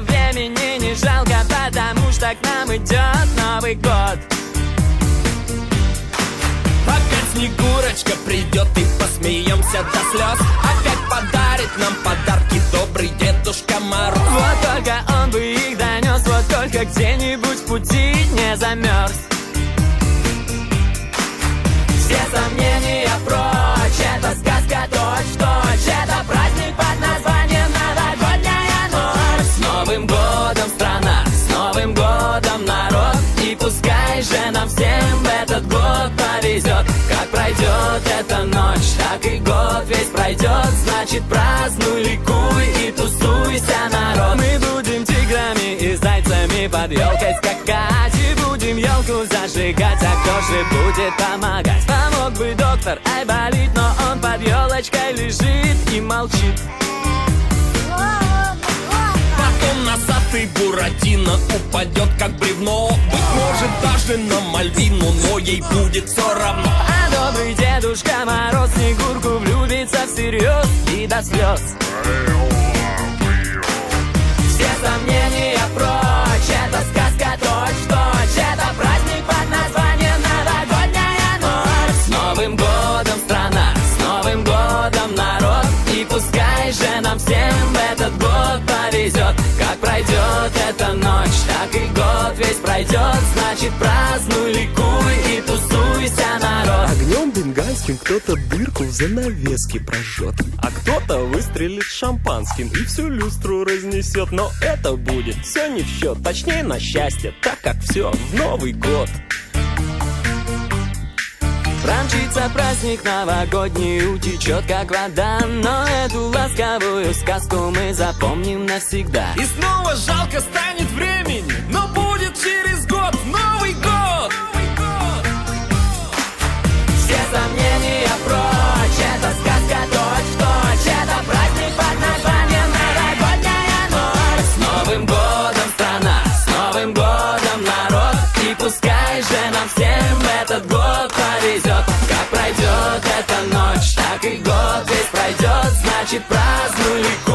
времени не жалко, потому что к нам идет Новый год. Опять Снегурочка придет и посмеемся до слез. Опять подарит нам подарки добрый Дедушка Мороз. Вот только он бы их донес, вот только где-нибудь в пути не замерз. Все сомнения прочь, это сказка точь-в-точь, это праздник под названием Новогодняя ночь. С Новым годом, страна, с Новым годом, народ, и пускай же нам всем в этот год повезет. Как пройдет эта ночь, так и год весь пройдет. Значит, празднуй, ликуй и тусуйся, народ. Мы будем тиграми и зайцами под елкой скакать, и будем елку зажигать, а кто же будет помогать? Помог бы доктор, ай, болит, но он под елочкой лежит и молчит. Потом носатый Буратино упадет как бревно. Быть может даже на Мальвину, но ей будет все равно. А добрый Дедушка Мороз Снегурку влюбится всерьез и до слез. Все сомнения прочь, это сказка точь-в-точь, это праздник под названием Новогодняя ночь. С Новым годом, страна, с Новым годом, народ, и пускай же нам всем в этот год повезет. Как пройдет эта ночь, так и год весь пройдет. Значит, празднуй, ликуй и тусуйся, народ. Огнем бенгальским кто-то дырку в занавеске прожжет, а кто-то выстрелит шампанским и всю люстру разнесет. Но это будет все не в счет, точнее на счастье, так как все в Новый год. Промчится праздник новогодний, утечет как вода, но эту ласковую сказку мы запомним навсегда. И снова жалко станет времени, но будет через год Новый год. Все сомнения прочь, это сказка точь-в-точь, это праздник под названием Новогодняя ночь. С Новым годом, страна, с Новым годом, народ, и пускай же нам всем в этот год повезет. Как пройдет эта ночь, так и год весь пройдет. Значит, празднуй, ликуй